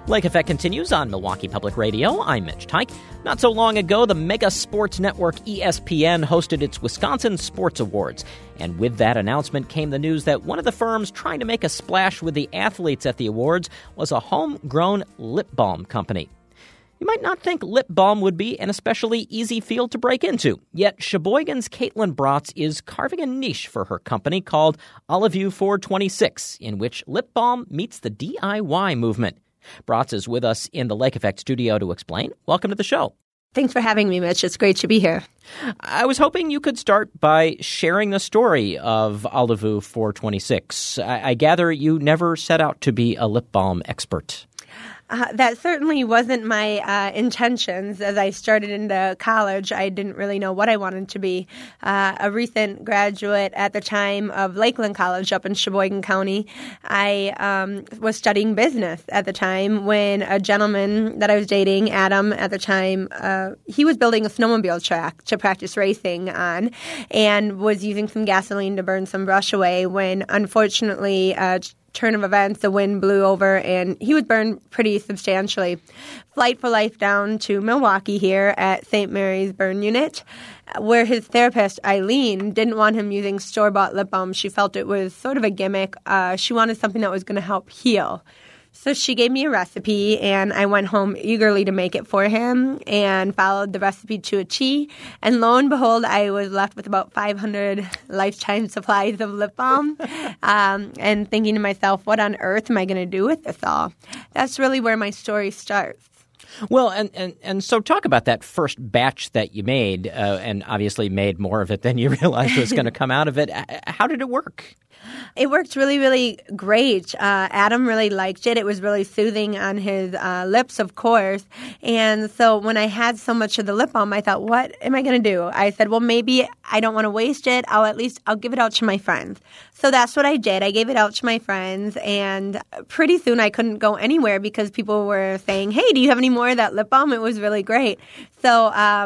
Lake Effect continues on Milwaukee Public Radio. I'm Mitch Teich. Not so long ago, the mega sports network ESPN hosted its Wisconsin Sports Awards. And with that announcement came the news that one of the firms trying to make a splash with the athletes at the awards was a homegrown lip balm company. You might not think lip balm would be an especially easy field to break into, yet Sheboygan's Caitlin Bratz is carving a niche for her company called Olivue 426, in which lip balm meets the DIY movement. Bratz is with us in the Lake Effect studio to explain. Welcome to the show. Thanks for having me, Mitch. It's great to be here. I was hoping you could start by sharing the story of Olivue 426. I gather you never set out to be a lip balm expert. That certainly wasn't my intentions. As I started into college, I didn't really know what I wanted to be. A recent graduate at the time of Lakeland College up in Sheboygan County, I was studying business at the time when a gentleman that I was dating, Adam, at the time, he was building a snowmobile track to practice racing on and was using some gasoline to burn some brush away when, unfortunately, turn of events, the wind blew over, and he was burned pretty substantially. Flight for life down to Milwaukee here at St. Mary's Burn Unit, where his therapist, Eileen, didn't want him using store-bought lip balm. She felt it was sort of a gimmick. She wanted something that was going to help heal. So she gave me a recipe, and I went home eagerly to make it for him and followed the recipe to a T. And lo and behold, I was left with about 500 lifetime supplies of lip balm and thinking to myself, what on earth am I going to do with this all? That's really where my story starts. Well, and so talk about that first batch that you made, and obviously made more of it than you realized was going to come out of it. How did it work? It worked really, really great. Adam really liked it. It was really soothing on his lips, of course. And so when I had so much of the lip balm, I thought, what am I going to do? I said, well, maybe I don't want to waste it. I'll give it out to my friends. So that's what I did. I gave it out to my friends. And pretty soon I couldn't go anywhere because people were saying, hey, do you have any more of that lip balm? It was really great. So,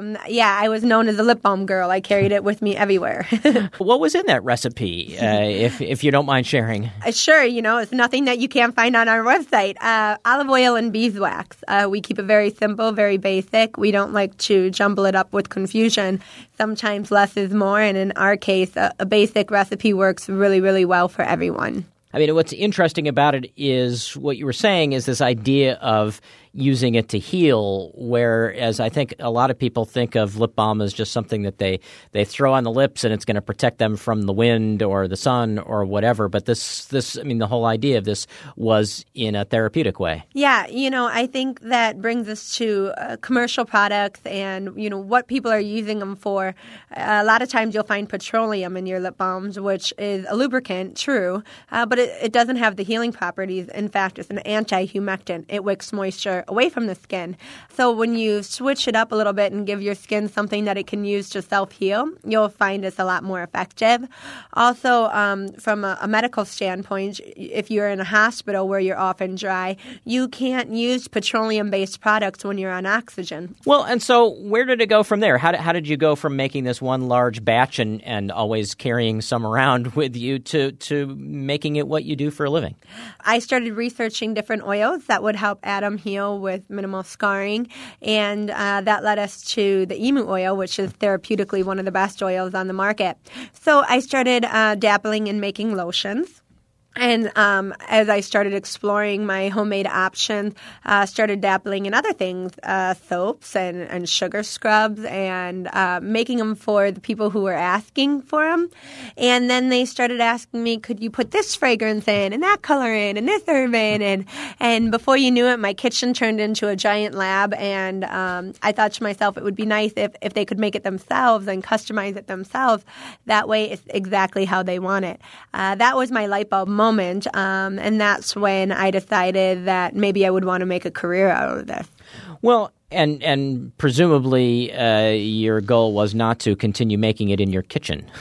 I was known as a lip balm girl. I carried it with me everywhere. What was in that recipe, if you don't mind sharing? Sure. It's nothing that you can't find on our website. Olive oil and beeswax. We keep it very simple, very basic. We don't like to jumble it up with confusion. Sometimes less is more. And in our case, a basic recipe works really, really well for everyone. I mean, what's interesting about it is what you were saying is this idea of using it to heal, whereas I think a lot of people think of lip balm as just something that they throw on the lips and it's going to protect them from the wind or the sun or whatever. But the whole idea of this was in a therapeutic way. Yeah, I think that brings us to commercial products and, what people are using them for. A lot of times you'll find petroleum in your lip balms, which is a lubricant, true, but it doesn't have the healing properties. In fact, it's an anti-humectant. It wicks moisture away from the skin. So when you switch it up a little bit and give your skin something that it can use to self-heal, you'll find it's a lot more effective. Also, from a medical standpoint, if you're in a hospital where you're often dry, you can't use petroleum-based products when you're on oxygen. Well, and so where did it go from there? How did you go from making this one large batch and always carrying some around with you to making it what you do for a living? I started researching different oils that would help Adam heal with minimal scarring, and that led us to the emu oil, which is therapeutically one of the best oils on the market. So I started dabbling in making lotions. And as I started exploring my homemade options, started dabbling in other things, soaps and sugar scrubs, and making them for the people who were asking for them. And then they started asking me, could you put this fragrance in and that color in and this herb in? And before you knew it, my kitchen turned into a giant lab. And I thought to myself, it would be nice if they could make it themselves and customize it themselves. That way it's exactly how they want it. That was my light bulb moment. And that's when I decided that maybe I would want to make a career out of this. Well, and presumably your goal was not to continue making it in your kitchen.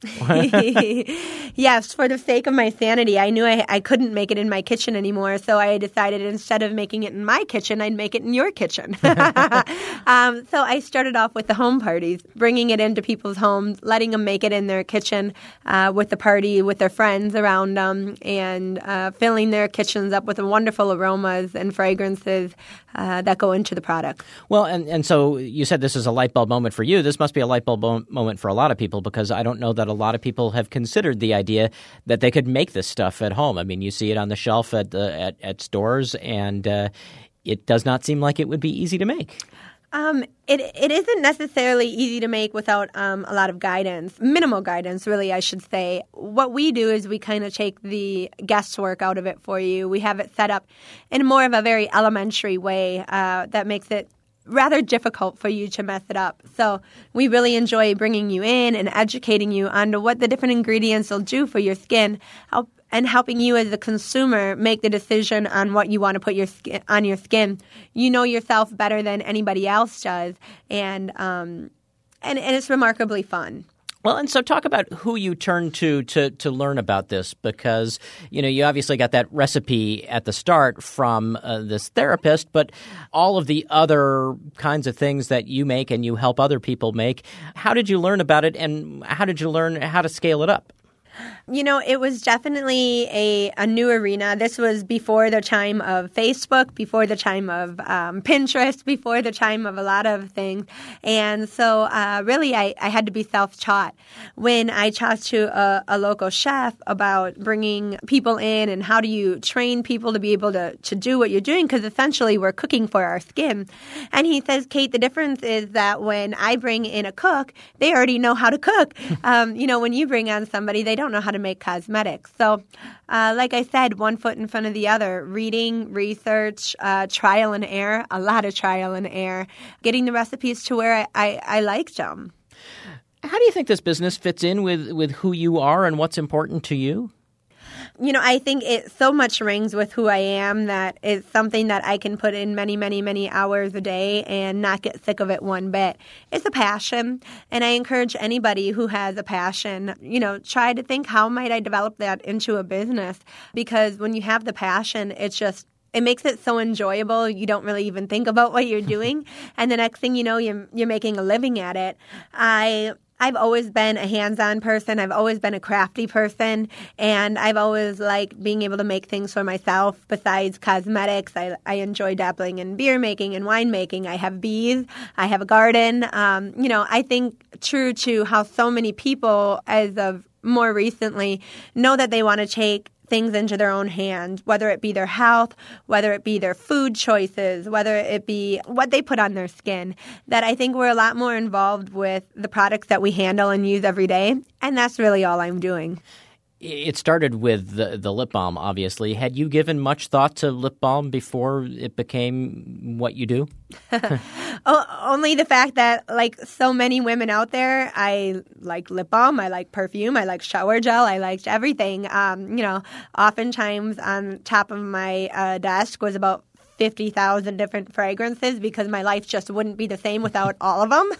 Yes, for the sake of my sanity, I knew I couldn't make it in my kitchen anymore, so I decided instead of making it in my kitchen, I'd make it in your kitchen. So I started off with the home parties, bringing it into people's homes, letting them make it in their kitchen with the party, with their friends around them, and filling their kitchens up with the wonderful aromas and fragrances that go into the product. Well, and so you said this is a light bulb moment for you. This must be a light bulb moment for a lot of people, because I don't know that a lot of people have considered the idea that they could make this stuff at home. I mean, you see it on the shelf at stores, and it does not seem like it would be easy to make. It isn't necessarily easy to make without a lot of guidance, minimal guidance, really, I should say. What we do is we kind of take the guesswork out of it for you. We have it set up in more of a very elementary way that makes it rather difficult for you to mess it up. So we really enjoy bringing you in and educating you on what the different ingredients will do for your skin, and helping you as a consumer make the decision on what you want to put on your skin. You know yourself better than anybody else does, and it's remarkably fun. Well, and so talk about who you turn to learn about this, because, you obviously got that recipe at the start from this therapist, but all of the other kinds of things that you make and you help other people make, how did you learn about it, and how did you learn how to scale it up? It was definitely a new arena. This was before the time of Facebook, before the time of Pinterest, before the time of a lot of things. And so really I had to be self-taught. When I talked to a local chef about bringing people in and how do you train people to be able to do what you're doing, because essentially we're cooking for our skin. And he says, Kate, the difference is that when I bring in a cook, they already know how to cook. When you bring on somebody, they don't know how to make cosmetics. So, like I said, one foot in front of the other, reading, research, trial and error, a lot of trial and error, getting the recipes to where I liked them. How do you think this business fits in with who you are and what's important to you? I think it so much rings with who I am that it's something that I can put in many, many, many hours a day and not get sick of it one bit. It's a passion, and I encourage anybody who has a passion, try to think, how might I develop that into a business? Because when you have the passion, it makes it so enjoyable. You don't really even think about what you're doing. And the next thing you know, you're making a living at it. I've always been a hands-on person. I've always been a crafty person, and I've always liked being able to make things for myself besides cosmetics. I enjoy dabbling in beer making and wine making. I have bees. I have a garden. I think true to how so many people, as of more recently, know that they want to take things into their own hands, whether it be their health, whether it be their food choices, whether it be what they put on their skin, that I think we're a lot more involved with the products that we handle and use every day. And that's really all I'm doing. It started with the lip balm, obviously. Had you given much thought to lip balm before it became what you do? Only the fact that, like so many women out there, I like lip balm, I like perfume, I like shower gel, I liked everything. Oftentimes on top of my desk was about 50,000 different fragrances, because my life just wouldn't be the same without all of them.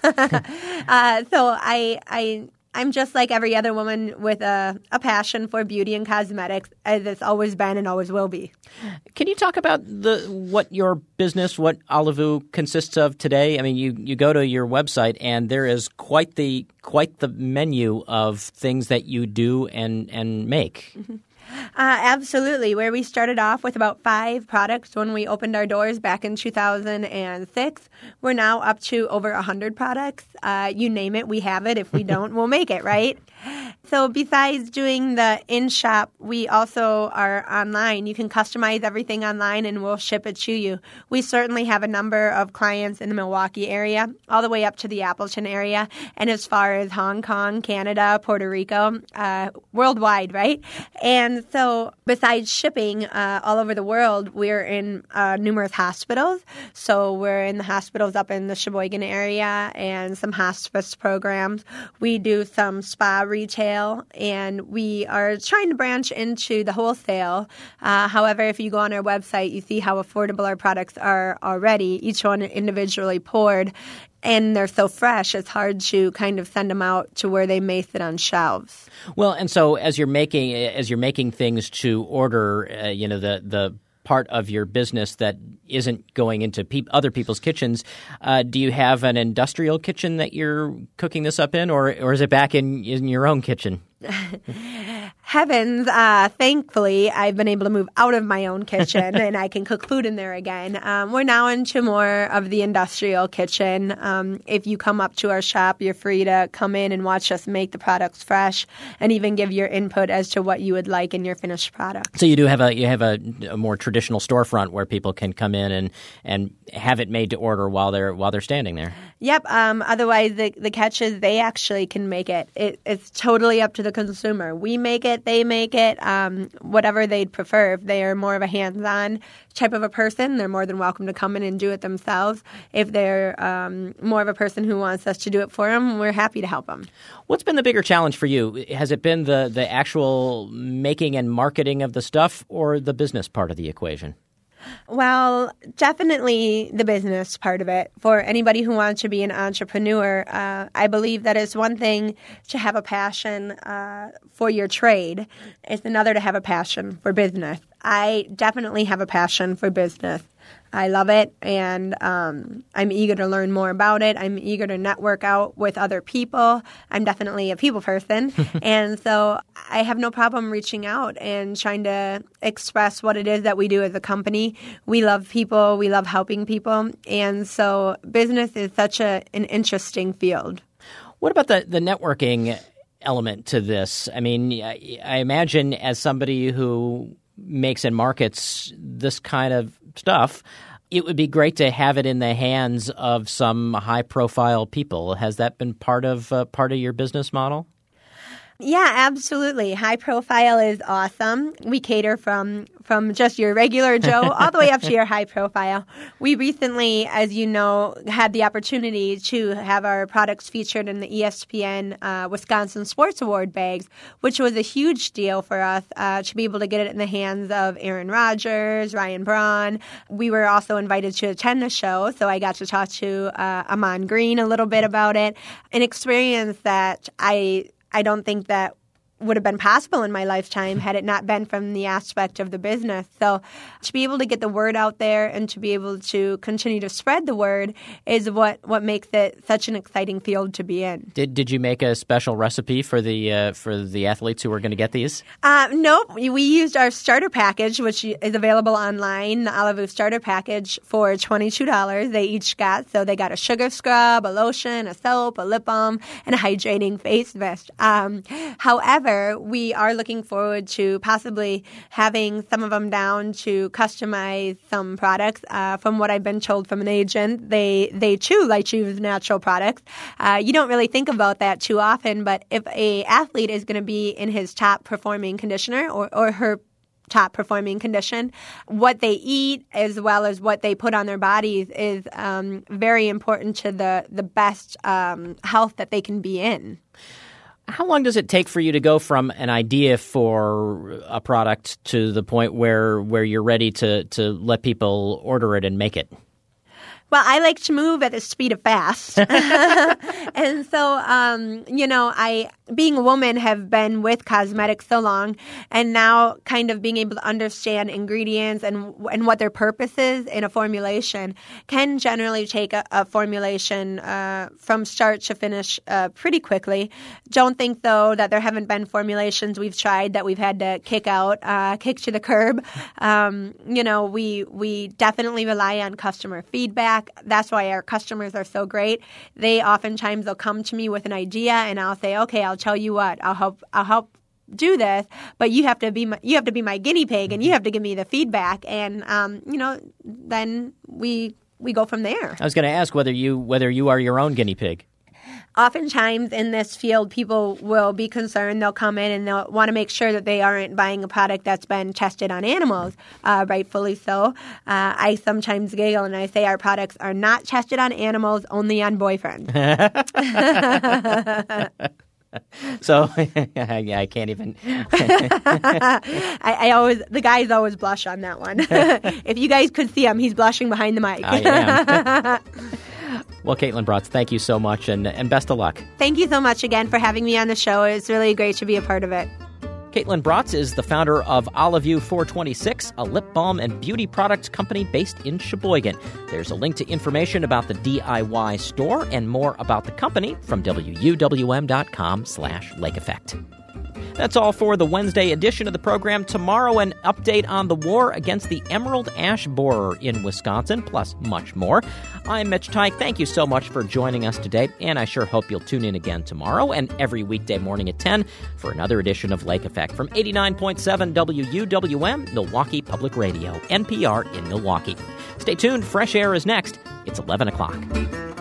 So I'm just like every other woman with a passion for beauty and cosmetics, as it's always been and always will be. Can you talk about what your business, what Olivu consists of today? I mean, you go to your website and there is quite the menu of things that you do and make. Mm-hmm. Absolutely. Where we started off with about 5 products when we opened our doors back in 2006, we're now up to over 100 products. You name it, we have it. If we don't, we'll make it, right? So besides doing the in-shop, we also are online. You can customize everything online and we'll ship it to you. We certainly have a number of clients in the Milwaukee area, all the way up to the Appleton area, and as far as Hong Kong, Canada, Puerto Rico, worldwide, right? And so besides shipping all over the world, we're in numerous hospitals. So we're in the hospitals up in the Sheboygan area and some hospice programs. We do some spa retail, and we are trying to branch into the wholesale. However, if you go on our website, you see how affordable our products are already, each one individually poured. and they're so fresh, it's hard to kind of send them out to where they may sit on shelves. Well, and so as you're making things to order, the part of your business that isn't going into other people's kitchens, do you have an industrial kitchen that you're cooking this up in, or is it back in your own kitchen? Heavens, thankfully, I've been able to move out of my own kitchen and I can cook food in there again. We're now into more of the industrial kitchen. If you come up to our shop, you're free to come in and watch us make the products fresh and even give your input as to what you would like in your finished product. So you have a more traditional storefront where people can come in and have it made to order while they're standing there. Yep. Otherwise, the catch is they actually can make it. It's totally up to the consumer. We make it, they make it, whatever they'd prefer. If they are more of a hands-on type of a person, they're more than welcome to come in and do it themselves. If they're more of a person who wants us to do it for them, we're happy to help them. What's been the bigger challenge for you? Has it been the actual making and marketing of the stuff or the business part of the equation? Well, definitely the business part of it. For anybody who wants to be an entrepreneur, I believe that it's one thing to have a passion for your trade. It's another to have a passion for business. I definitely have a passion for business. I love it, and I'm eager to learn more about it. I'm eager to network out with other people. I'm definitely a people person, and so I have no problem reaching out and trying to express what it is that we do as a company. We love people. We love helping people, and so business is such an interesting field. What about the networking element to this? I mean, I imagine as somebody who makes and markets this kind of stuff, it would be great to have it in the hands of some high-profile people. Has that been part of your business model? Yeah, absolutely. High profile is awesome. We cater from just your regular Joe all the way up to your high profile. We recently, as you know, had the opportunity to have our products featured in the ESPN Wisconsin Sports Award bags, which was a huge deal for us to be able to get it in the hands of Aaron Rodgers, Ryan Braun. We were also invited to attend the show, so I got to talk to Amon Green a little bit about it, an experience that I don't think that would have been possible in my lifetime had it not been from the aspect of the business. So to be able to get the word out there and to be able to continue to spread the word is what makes it such an exciting field to be in. Did you make a special recipe for the athletes who were going to get these? Nope. We used our starter package, which is available online, the Olivu starter package, for $22 they each got. So they got a sugar scrub, a lotion, a soap, a lip balm, and a hydrating face mist. However, we are looking forward to possibly having some of them down to customize some products. From what I've been told from an agent, they too like to use natural products. You don't really think about that too often, but if a athlete is going to be in his top performing conditioner or her top performing condition, what they eat as well as what they put on their bodies is very important to the best health that they can be in. How long does it take for you to go from an idea for a product to the point where you're ready to let people order it and make it? Well, I like to move at the speed of fast. And so, I, being a woman, have been with cosmetics so long, and now kind of being able to understand ingredients and what their purpose is in a formulation can generally take a formulation from start to finish pretty quickly. Don't think, though, that there haven't been formulations we've tried that we've had to kick to the curb. We definitely rely on customer feedback. That's why our customers are so great. They oftentimes will come to me with an idea, and I'll say, "Okay, I'll tell you what. I'll help do this, but you have to be my guinea pig, and you have to give me the feedback." And then we go from there. I was going to ask whether you are your own guinea pig. Oftentimes in this field, people will be concerned. They'll come in and they'll want to make sure that they aren't buying a product that's been tested on animals, rightfully so. I sometimes giggle and I say our products are not tested on animals, only on boyfriends. So I can't even. The guys always blush on that one. If you guys could see him, he's blushing behind the mic. I am. Well, Caitlin Brotz, thank you so much, and best of luck. Thank you so much again for having me on the show. It's really great to be a part of it. Caitlin Brotz is the founder of Oliveview 426, a lip balm and beauty products company based in Sheboygan. There's a link to information about the DIY store and more about the company from WUWM.com/Lake Effect. That's all for the Wednesday edition of the program. Tomorrow, an update on the war against the emerald ash borer in Wisconsin, plus much more. I'm Mitch Teich. Thank you so much for joining us today, and I sure hope you'll tune in again tomorrow and every weekday morning at 10 for another edition of Lake Effect from 89.7 WUWM, Milwaukee Public Radio, NPR in Milwaukee. Stay tuned. Fresh Air is next. It's 11 o'clock.